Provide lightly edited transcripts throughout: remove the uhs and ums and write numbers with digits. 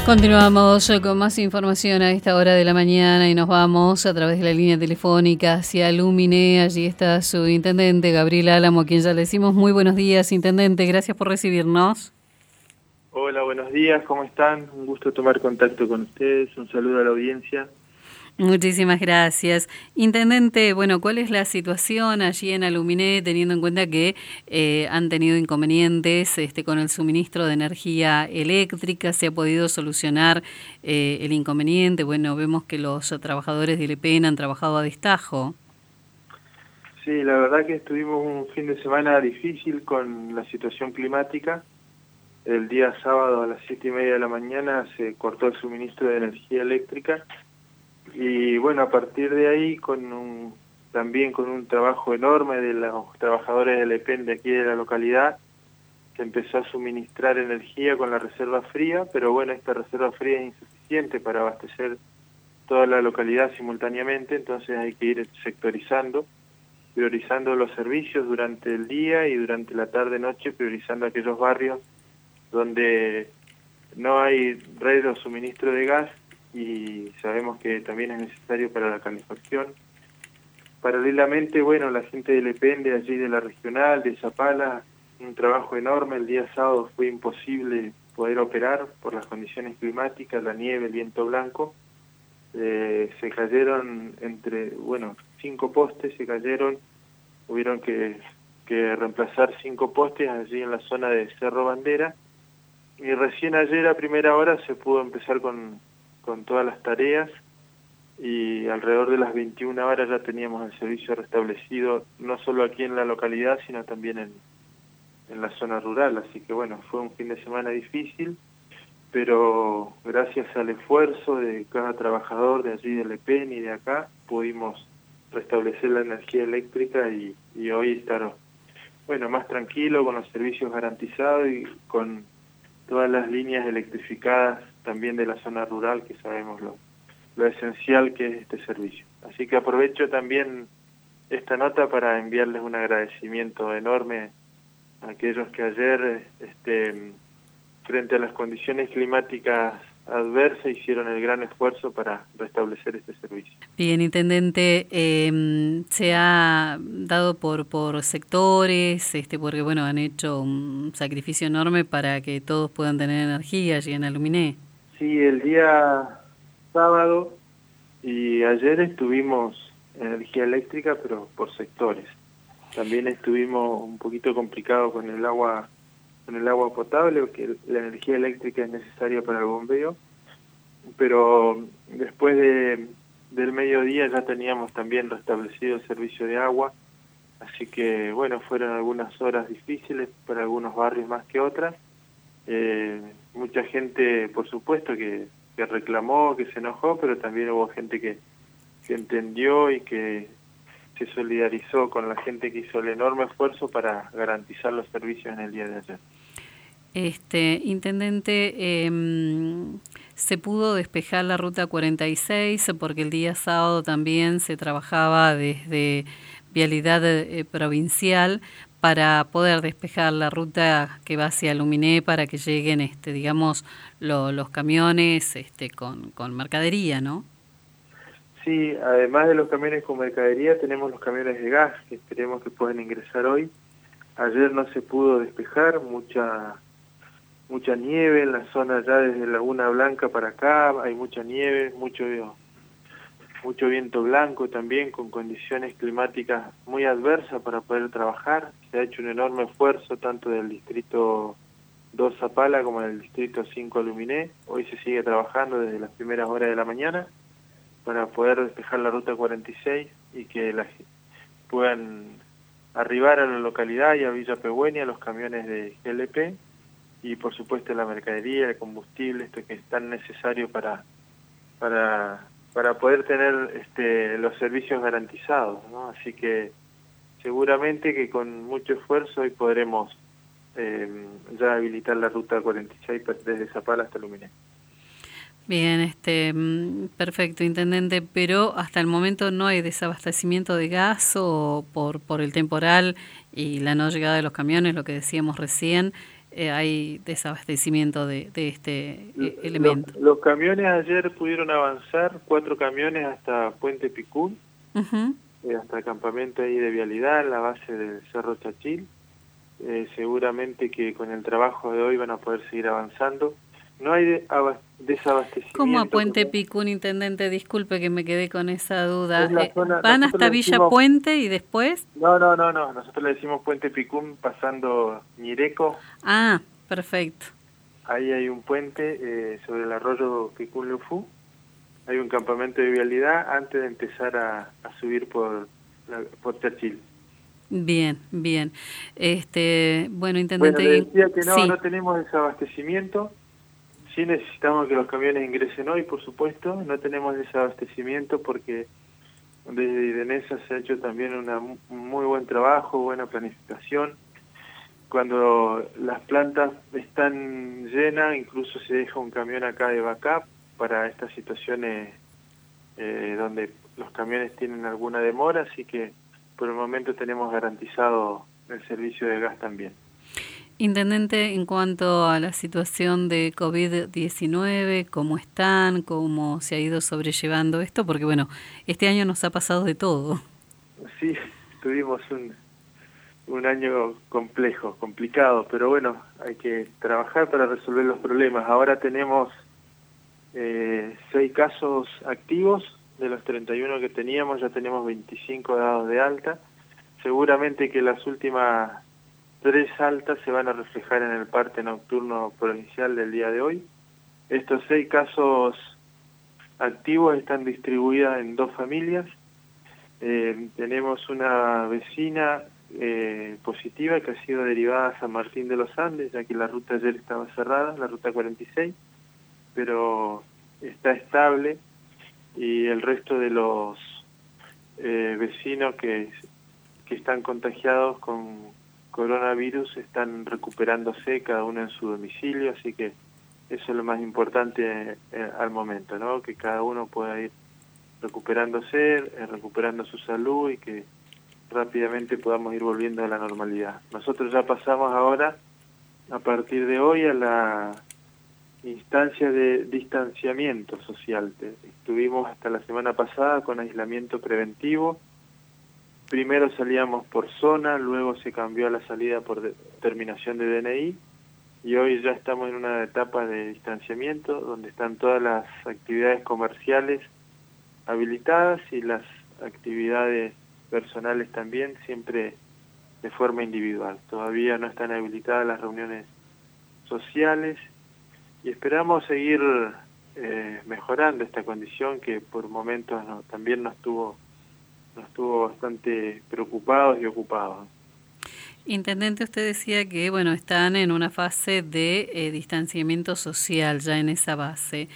Continuamos con más información a esta hora de la mañana y nos vamos a través de la línea telefónica hacia Lumine. Allí está su intendente, Gabriel Álamo, quien ya le decimos muy buenos días, intendente. Gracias por recibirnos. Hola, buenos días, ¿cómo están? Un gusto tomar contacto con ustedes. Un saludo a la audiencia. Muchísimas gracias. Intendente, bueno, ¿cuál es la situación allí en Aluminé, teniendo en cuenta que han tenido inconvenientes con el suministro de energía eléctrica? ¿Se ha podido solucionar el inconveniente? Bueno, vemos que los trabajadores de LEPEN han trabajado a destajo. Sí, la verdad que estuvimos un fin de semana difícil con la situación climática. El día sábado a las 7:30 de la mañana se cortó el suministro de energía eléctrica. Y bueno, a partir de ahí, también con un trabajo enorme de los trabajadores del EPEN de aquí de la localidad, se empezó a suministrar energía con la reserva fría, pero bueno, esta reserva fría es insuficiente para abastecer toda la localidad simultáneamente, entonces hay que ir sectorizando, priorizando los servicios durante el día y durante la tarde-noche, priorizando aquellos barrios donde no hay red o suministro de gas, y sabemos que también es necesario para la calefacción. Paralelamente, bueno, la gente del EPEN de allí de la regional, de Zapala, un trabajo enorme. El día sábado fue imposible poder operar por las condiciones climáticas, la nieve, el viento blanco. Se cayeron 5 postes se cayeron, tuvieron que reemplazar 5 postes allí en la zona de Cerro Bandera, y recién ayer a primera hora se pudo empezar con todas las tareas, y alrededor de las 21 horas ya teníamos el servicio restablecido, no solo aquí en la localidad, sino también en la zona rural. Así que bueno, fue un fin de semana difícil, pero gracias al esfuerzo de cada trabajador de allí del EPEN y de acá, pudimos restablecer la energía eléctrica y hoy estar, bueno, más tranquilo, con los servicios garantizados y con todas las líneas electrificadas también de la zona rural, que sabemos lo esencial que es este servicio. Así que aprovecho también esta nota para enviarles un agradecimiento enorme a aquellos que ayer, frente a las condiciones climáticas adversas, hicieron el gran esfuerzo para restablecer este servicio. Bien, intendente, se ha dado por sectores, porque bueno, han hecho un sacrificio enorme para que todos puedan tener energía allí en Aluminé. Sí, el día sábado y ayer estuvimos energía eléctrica, pero por sectores. También estuvimos un poquito complicados con el agua potable, porque la energía eléctrica es necesaria para el bombeo, pero después del mediodía ya teníamos también restablecido el servicio de agua, así que bueno, fueron algunas horas difíciles para algunos barrios más que otras. Mucha gente, por supuesto, que reclamó, que se enojó, pero también hubo gente que entendió y que se solidarizó con la gente que hizo el enorme esfuerzo para garantizar los servicios en el día de ayer. Intendente, se pudo despejar la ruta 46 porque el día sábado también se trabajaba desde Vialidad Provincial para poder despejar la ruta que va hacia Luminé para que lleguen, digamos, los camiones con mercadería, ¿no? Sí, además de los camiones con mercadería, tenemos los camiones de gas que esperemos que puedan ingresar hoy. Ayer no se pudo despejar, mucha nieve en la zona ya desde Laguna Blanca para acá, hay mucha nieve, mucho viento blanco también, con condiciones climáticas muy adversas para poder trabajar. Se ha hecho un enorme esfuerzo tanto del distrito 2 Zapala como del distrito 5 Aluminé. Hoy se sigue trabajando desde las primeras horas de la mañana para poder despejar la ruta 46 y que puedan arribar a la localidad y a Villa Pehuen los camiones de GLP, y por supuesto la mercadería, el combustible, esto que es tan necesario para poder tener los servicios garantizados, ¿no? Así que seguramente que con mucho esfuerzo hoy podremos ya habilitar la ruta 46 desde Zapala hasta Luminé. Bien, perfecto, intendente, pero hasta el momento no hay desabastecimiento de gas o por el temporal y la no llegada de los camiones, lo que decíamos recién. hay desabastecimiento de este elemento. Los camiones ayer pudieron avanzar, 4 camiones hasta Puente Picún, hasta el campamento ahí de vialidad, en la base del Cerro Chachil. Seguramente que con el trabajo de hoy van a poder seguir avanzando. No hay desabastecimiento. ¿Cómo a Puente Picún, intendente? Disculpe que me quedé con esa duda. Zona, ¿Van hasta Villa Puente y después? No. Nosotros le decimos Puente Picún pasando Ñireco. Ah, perfecto. Ahí hay un puente sobre el arroyo Picún Lufú. Hay un campamento de vialidad antes de empezar a subir por Chachil. Bien. Bueno, intendente... Bueno, le decía que sí. No tenemos desabastecimiento. Sí necesitamos que los camiones ingresen hoy, por supuesto. No tenemos desabastecimiento porque desde IDENESA se ha hecho también un muy buen trabajo, buena planificación. Cuando las plantas están llenas, incluso se deja un camión acá de backup para estas situaciones donde los camiones tienen alguna demora, así que por el momento tenemos garantizado el servicio de gas también. Intendente, en cuanto a la situación de COVID-19, ¿cómo están? ¿Cómo se ha ido sobrellevando esto? Porque bueno, este año nos ha pasado de todo. Sí, tuvimos un año complicado, pero bueno, hay que trabajar para resolver los problemas. Ahora tenemos 6 casos activos, de los 31 que teníamos, ya tenemos 25 dados de alta. Seguramente que las últimas 3 altas se van a reflejar en el parte nocturno provincial del día de hoy. Estos 6 casos activos están distribuidos en 2 familias. Tenemos una vecina positiva que ha sido derivada a San Martín de los Andes, ya que la ruta ayer estaba cerrada, la ruta 46, pero está estable, y el resto de los vecinos que están contagiados con coronavirus están recuperándose cada uno en su domicilio, así que eso es lo más importante al momento, ¿no? Que cada uno pueda ir recuperándose, recuperando su salud y que rápidamente podamos ir volviendo a la normalidad. Nosotros ya pasamos ahora, a partir de hoy, a la instancia de distanciamiento social. Estuvimos hasta la semana pasada con aislamiento preventivo. Primero salíamos por zona, luego se cambió a la salida por terminación de DNI, y hoy ya estamos en una etapa de distanciamiento donde están todas las actividades comerciales habilitadas y las actividades personales también, siempre de forma individual. Todavía no están habilitadas las reuniones sociales y esperamos seguir mejorando esta condición que por momentos también nos tuvo bastante preocupados y ocupados. Intendente, usted decía que bueno, están en una fase de distanciamiento social, ya en esa base.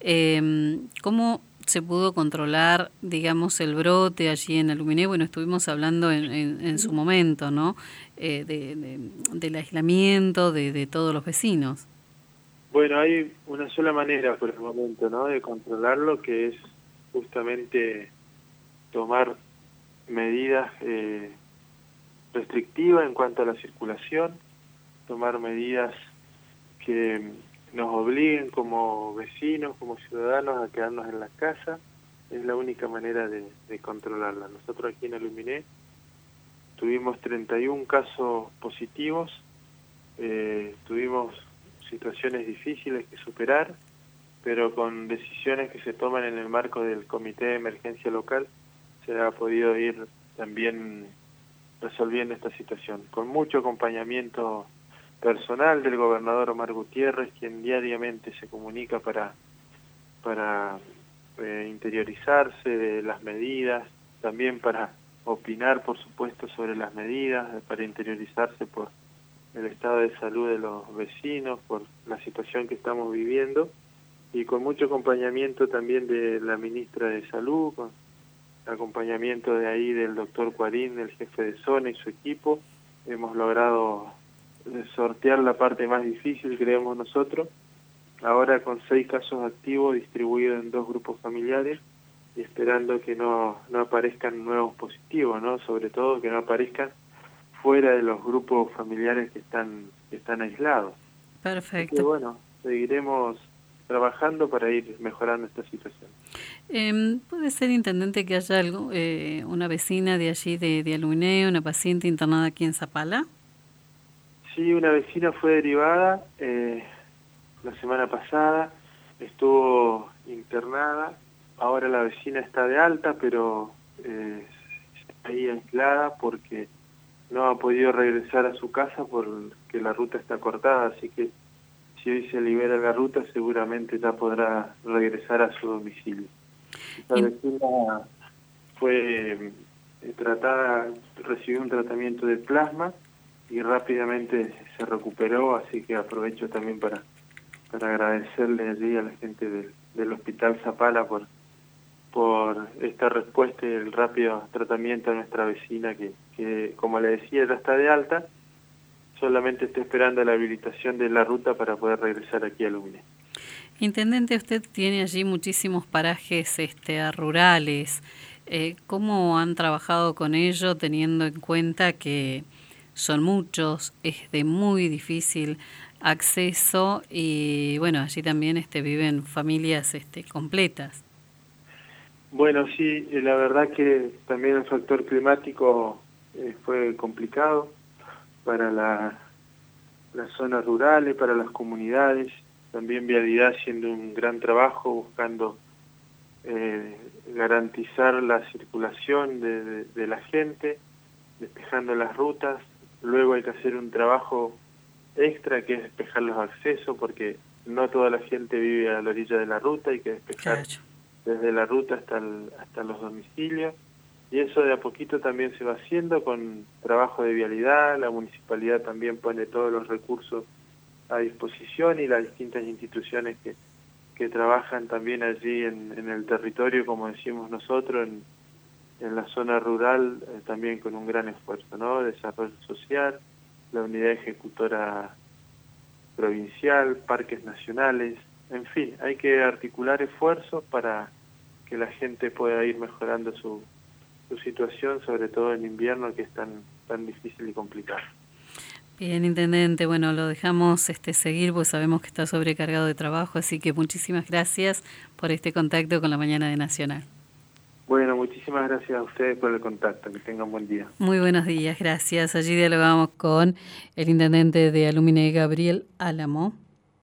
¿Cómo se pudo controlar, digamos, el brote allí en Aluminé? Bueno, estuvimos hablando en su momento, ¿no? Del aislamiento de todos los vecinos. Bueno, hay una sola manera por el momento, ¿no?, de controlarlo, que es justamente tomar medidas restrictivas en cuanto a la circulación, tomar medidas que nos obliguen como vecinos, como ciudadanos, a quedarnos en la casa. Es la única manera de controlarla. Nosotros aquí en Aluminé tuvimos 31 casos positivos, tuvimos situaciones difíciles que superar, pero con decisiones que se toman en el marco del Comité de Emergencia Local se ha podido ir también resolviendo esta situación, con mucho acompañamiento personal del gobernador Omar Gutiérrez, quien diariamente se comunica para interiorizarse de las medidas, también para opinar, por supuesto, sobre las medidas, para interiorizarse por el estado de salud de los vecinos, por la situación que estamos viviendo, y con mucho acompañamiento también de la ministra de Salud, con acompañamiento de ahí del doctor Cuarín, el jefe de zona, y su equipo. Hemos logrado sortear la parte más difícil, creemos nosotros, ahora con 6 casos activos distribuidos en 2 grupos familiares, y esperando que no aparezcan nuevos positivos, ¿no? Sobre todo que no aparezcan fuera de los grupos familiares que están están aislados. Perfecto. Así que bueno, seguiremos trabajando para ir mejorando esta situación. ¿Puede ser, intendente, que haya algo, una vecina de allí de Aluminé, una paciente internada aquí en Zapala? Sí, una vecina fue derivada la semana pasada, estuvo internada, ahora la vecina está de alta, pero está ahí aislada porque no ha podido regresar a su casa porque la ruta está cortada, así que si hoy se libera la ruta seguramente ya podrá regresar a su domicilio. Esta vecina fue tratada, recibió un tratamiento de plasma y rápidamente se recuperó, así que aprovecho también para agradecerle allí a la gente del Hospital Zapala por esta respuesta y el rápido tratamiento a nuestra vecina que como le decía, ya está de alta, solamente está esperando la habilitación de la ruta para poder regresar aquí a Luminé. Intendente, usted tiene allí muchísimos parajes rurales. ¿Cómo han trabajado con ello, teniendo en cuenta que son muchos, es de muy difícil acceso y bueno, allí también viven familias completas? Bueno, sí, la verdad que también el factor climático fue complicado para las zonas rurales, para las comunidades, también Vialidad haciendo un gran trabajo buscando garantizar la circulación de la gente, despejando las rutas. Luego hay que hacer un trabajo extra que es despejar los accesos porque no toda la gente vive a la orilla de la ruta, hay que despejar desde la ruta hasta los domicilios, y eso de a poquito también se va haciendo con trabajo de vialidad. La municipalidad también pone todos los recursos a disposición y las distintas instituciones que trabajan también allí en el territorio, como decimos nosotros, en la zona rural, también con un gran esfuerzo, ¿no? Desarrollo social, la unidad ejecutora provincial, parques nacionales, en fin, hay que articular esfuerzos para que la gente pueda ir mejorando su situación, sobre todo en invierno, que es tan difícil y complicado. Bien, intendente, bueno, lo dejamos seguir, pues sabemos que está sobrecargado de trabajo, así que muchísimas gracias por este contacto con la Mañana de Nacional. Bueno, muchísimas gracias a ustedes por el contacto, que tengan buen día. Muy buenos días, gracias. Allí dialogamos con el intendente de Aluminé, Gabriel Álamo.